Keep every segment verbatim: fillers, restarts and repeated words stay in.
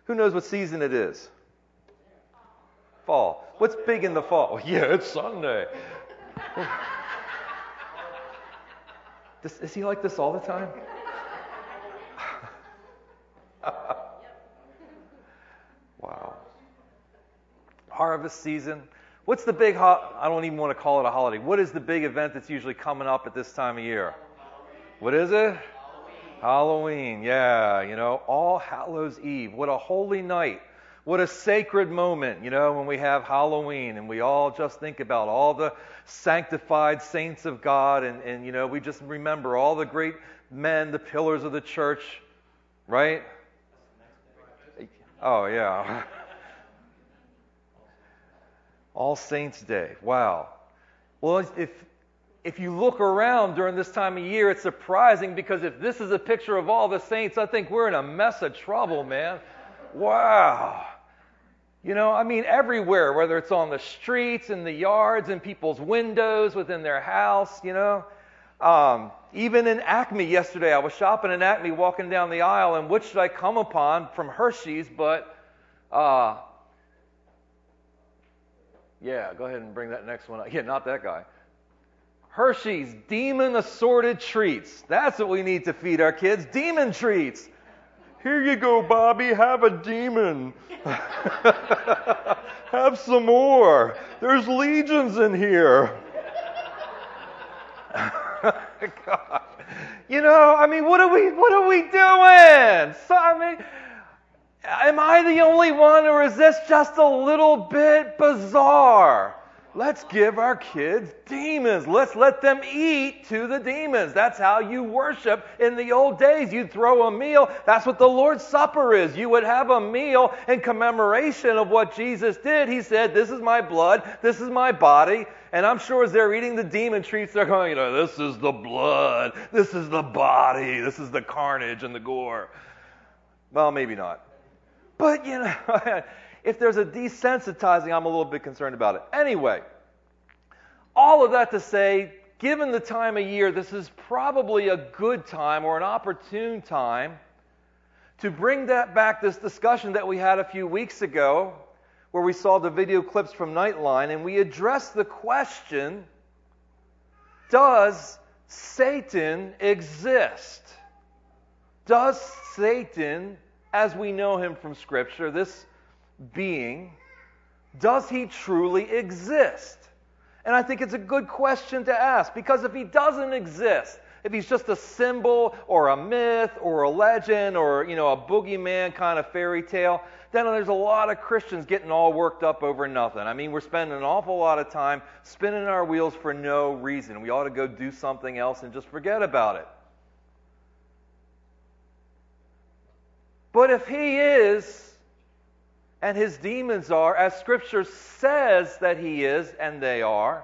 Who knows what season it is? Fall. What's big in the fall? Yeah, it's Sunday. Does, is he like this all the time? Wow. Harvest season. What's the big, ho- I don't even want to call it a holiday. What is the big event that's usually coming up at this time of year? What is it? Halloween. Halloween, yeah. You know, All Hallows Eve. What a holy night. What a sacred moment, you know, when we have Halloween and we all just think about all the sanctified saints of God and, and you know, we just remember all the great men, the pillars of the church, right? Oh, yeah. All Saints Day. Wow. Well, if if you look around during this time of year, it's surprising because if this is a picture of all the saints, I think we're in a mess of trouble, man. Wow. You know, I mean, everywhere, whether it's on the streets, in the yards, in people's windows, within their house, you know. Um, even in Acme yesterday, I was shopping in Acme, walking down the aisle, and what should I come upon from Hershey's but, uh, yeah, go ahead and bring that next one up. Yeah, not that guy. Hershey's Demon Assorted Treats. That's what we need to feed our kids, demon treats. Here you go, Bobby, have a demon. Have some more. There's legions in here. God. You know, I mean, what are we what are we doing? So, I mean, am I the only one, or is this just a little bit bizarre? Let's give our kids demons. Let's let them eat to the demons. That's how you worship in the old days. You'd throw a meal. That's what the Lord's Supper is. You would have a meal in commemoration of what Jesus did. He said, this is my blood, this is my body. And I'm sure as they're eating the demon treats, they're going, you know, this is the blood, this is the body, this is the carnage and the gore. Well, maybe not. But, you know, if there's a desensitizing, I'm a little bit concerned about it. Anyway, all of that to say, given the time of year, this is probably a good time or an opportune time to bring that back, this discussion that we had a few weeks ago, where we saw the video clips from Nightline, and we addressed the question, does Satan exist? Does Satan, as we know him from Scripture, this being, does he truly exist? And I think it's a good question to ask, because if he doesn't exist, if he's just a symbol or a myth or a legend or, you know, a boogeyman kind of fairy tale, then there's a lot of Christians getting all worked up over nothing. I mean, we're spending an awful lot of time spinning our wheels for no reason. We ought to go do something else and just forget about it. But if he is, and his demons are, as Scripture says that he is, and they are,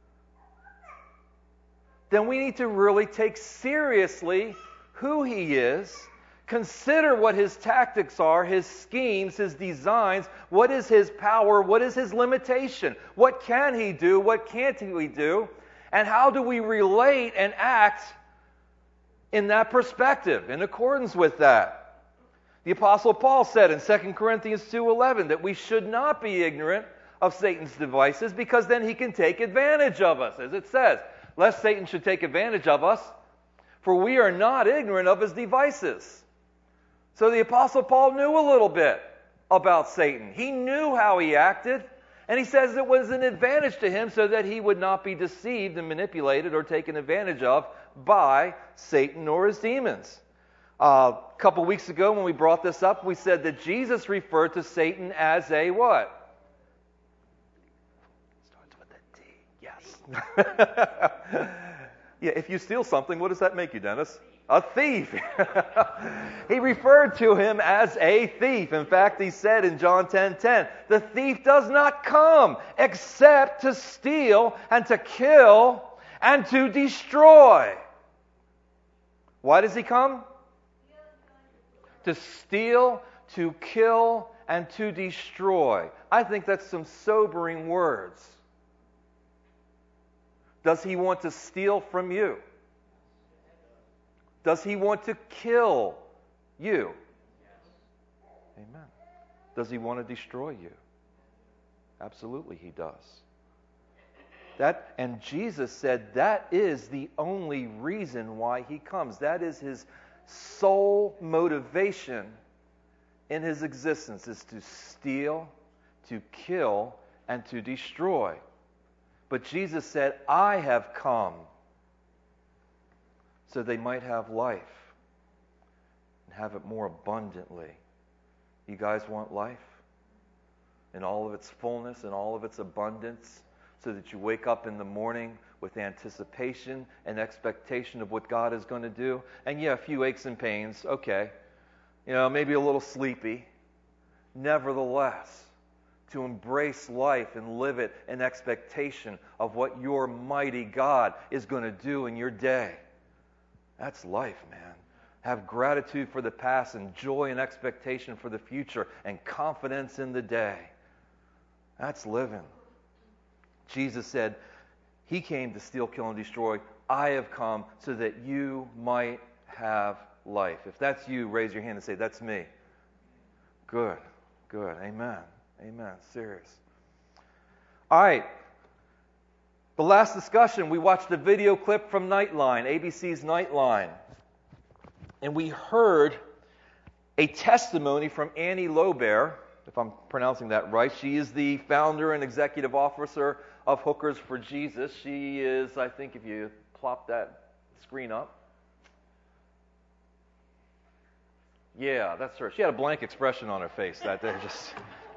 then we need to really take seriously who he is, consider what his tactics are, his schemes, his designs, what is his power, what is his limitation, what can he do, what can't he do, and how do we relate and act in that perspective, in accordance with that. The Apostle Paul said in Second Corinthians two eleven that we should not be ignorant of Satan's devices, because then he can take advantage of us, as it says. Lest Satan should take advantage of us, for we are not ignorant of his devices. So the Apostle Paul knew a little bit about Satan. He knew how he acted, and he says it was an advantage to him so that he would not be deceived and manipulated or taken advantage of by Satan or his demons. Uh, a couple weeks ago when we brought this up, we said that Jesus referred to Satan as a what? Starts with a D. Yes. Yeah, if you steal something, what does that make you, Dennis? A thief. He referred to him as a thief. In fact, he said in John ten ten, the thief does not come except to steal and to kill and to destroy. Why does he come? To steal, to kill, and to destroy. I think that's some sobering words. Does he want to steal from you? Does he want to kill you? Amen. Does he want to destroy you? Absolutely he does. That, and Jesus said that is the only reason why he comes. That is his sole motivation in his existence, is to steal, to kill, and to destroy. But Jesus said, I have come so they might have life and have it more abundantly. You guys want life in all of its fullness and all of its abundance, so that you wake up in the morning with anticipation and expectation of what God is going to do? And yeah, a few aches and pains, okay. You know, maybe a little sleepy. Nevertheless, to embrace life and live it in expectation of what your mighty God is going to do in your day. That's life, man. Have gratitude for the past and joy and expectation for the future and confidence in the day. That's living. Jesus said, he came to steal, kill, and destroy. I have come so that you might have life. If that's you, raise your hand and say, that's me. Good, good. Amen. Amen. Serious. All right. The last discussion, we watched a video clip from Nightline, A B C's Nightline. And we heard a testimony from Annie Lobert, if I'm pronouncing that right. She is the founder and executive officer of Hookers for Jesus. She is, I think if you plop that screen up. Yeah, that's her. She had a blank expression on her face that day. Just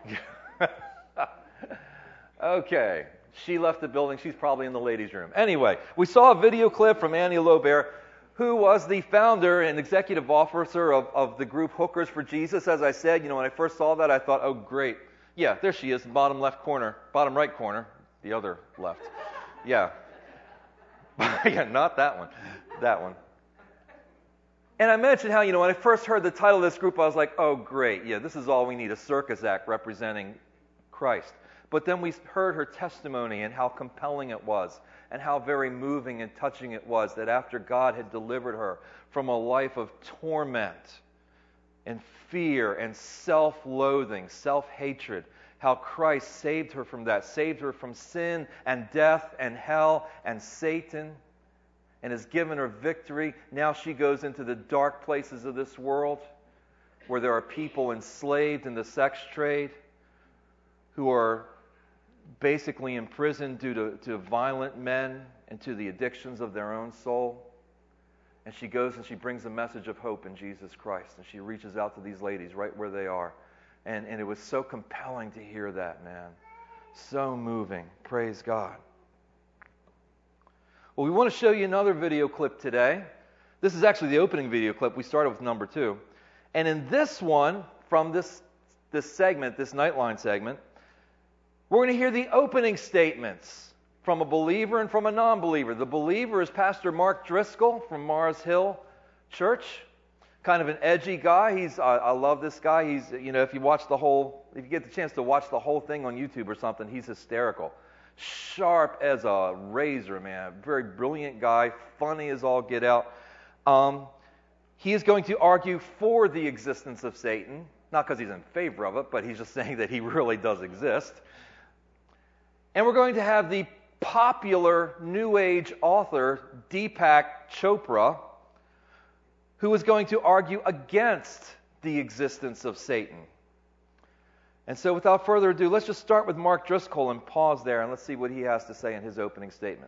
okay. She left the building. She's probably in the ladies' room. Anyway, we saw a video clip from Annie Lobert, who was the founder and executive officer of, of the group Hookers for Jesus. As I said, you know, when I first saw that, I thought, oh, great. Yeah, there she is, bottom left corner, bottom right corner, the other left. Yeah. Yeah, not that one. That one. And I mentioned how, you know, when I first heard the title of this group, I was like, oh, great. Yeah, this is all we need, a circus act representing Christ. But then we heard her testimony and how compelling it was, and how very moving and touching it was, that after God had delivered her from a life of torment and fear and self-loathing, self-hatred, how Christ saved her from that, saved her from sin and death and hell and Satan, and has given her victory. Now she goes into the dark places of this world where there are people enslaved in the sex trade who are basically imprisoned due to, to violent men and to the addictions of their own soul. And she goes and she brings a message of hope in Jesus Christ. And she reaches out to these ladies right where they are. And, and it was so compelling to hear that, man. So moving. Praise God. Well, we want to show you another video clip today. This is actually the opening video clip. We started with number two. And in this one, from this, this segment, this Nightline segment, we're going to hear the opening statements from a believer and from a non-believer. The believer is Pastor Mark Driscoll from Mars Hill Church. Kind of an edgy guy. He's I, I love this guy. He's, you know, if you watch the whole, if you get the chance to watch the whole thing on YouTube or something, he's hysterical. Sharp as a razor, man. Very brilliant guy. Funny as all get out. Um, he is going to argue for the existence of Satan. Not because he's in favor of it, but he's just saying that he really does exist. And we're going to have the popular New Age author Deepak Chopra, who is going to argue against the existence of Satan. And so without further ado, let's just start with Mark Driscoll and pause there, and let's see what he has to say in his opening statement.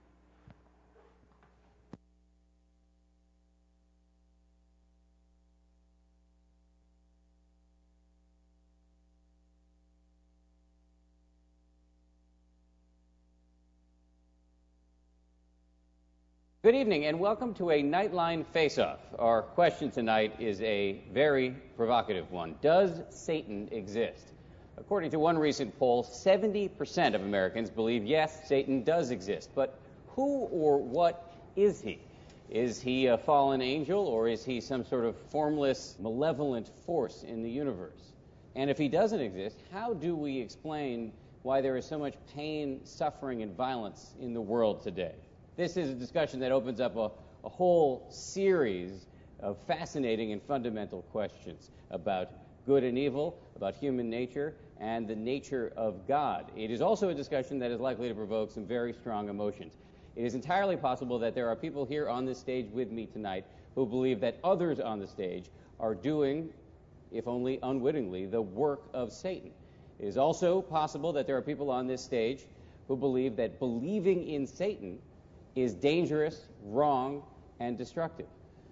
Good evening, and welcome to a Nightline Face-Off. Our question tonight is a very provocative one. Does Satan exist? According to one recent poll, seventy percent of Americans believe, yes, Satan does exist. But who or what is he? Is he a fallen angel, or is he some sort of formless, malevolent force in the universe? And if he doesn't exist, how do we explain why there is so much pain, suffering, and violence in the world today? This is a discussion that opens up a, a whole series of fascinating and fundamental questions about good and evil, about human nature and the nature of God. It is also a discussion that is likely to provoke some very strong emotions. It is entirely possible that there are people here on this stage with me tonight who believe that others on the stage are doing, if only unwittingly, the work of Satan. It is also possible that there are people on this stage who believe that believing in Satan is dangerous, wrong, and destructive.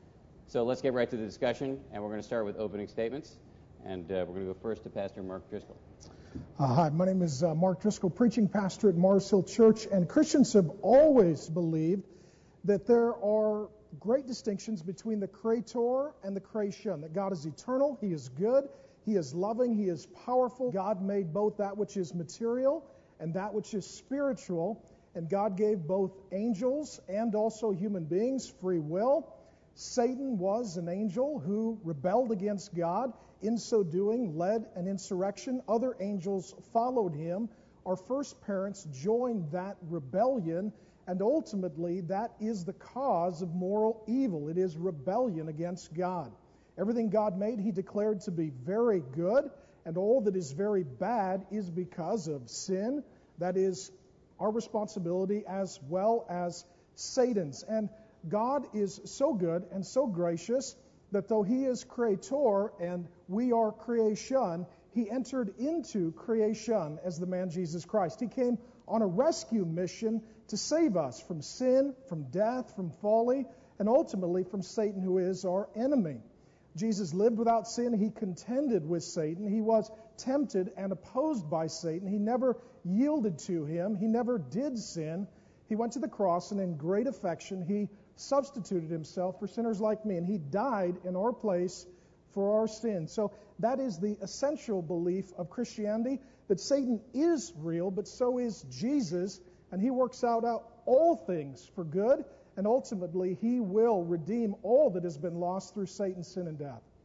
So let's get right to the discussion, and we're going to start with opening statements. And uh, we're going to go first to Pastor Mark Driscoll. Uh, hi, my name is uh, Mark Driscoll, preaching pastor at Mars Hill Church, and Christians have always believed that there are great distinctions between the Creator and the creation, that God is eternal, He is good, He is loving, He is powerful. God made both that which is material and that which is spiritual, and God gave both angels and also human beings free will. Satan was an angel who rebelled against God. In so doing, led an insurrection. Other angels followed him. Our first parents joined that rebellion, and ultimately that is the cause of moral evil. It is rebellion against God. Everything God made, He declared to be very good, and all that is very bad is because of sin. That is our responsibility as well as Satan's. And God is so good and so gracious that though He is Creator and we are creation, He entered into creation as the man Jesus Christ. He came on a rescue mission to save us from sin, from death, from folly, and ultimately from Satan, who is our enemy. Jesus lived without sin. He contended with Satan. He was tempted and opposed by Satan. He never yielded to him. He never did sin. He went to the cross, and in great affection, He substituted Himself for sinners like me, and He died in our place for our sins. So that is the essential belief of Christianity, that Satan is real, but so is Jesus, and He works out, out all things for good, and ultimately He will redeem all that has been lost through Satan's sin and death.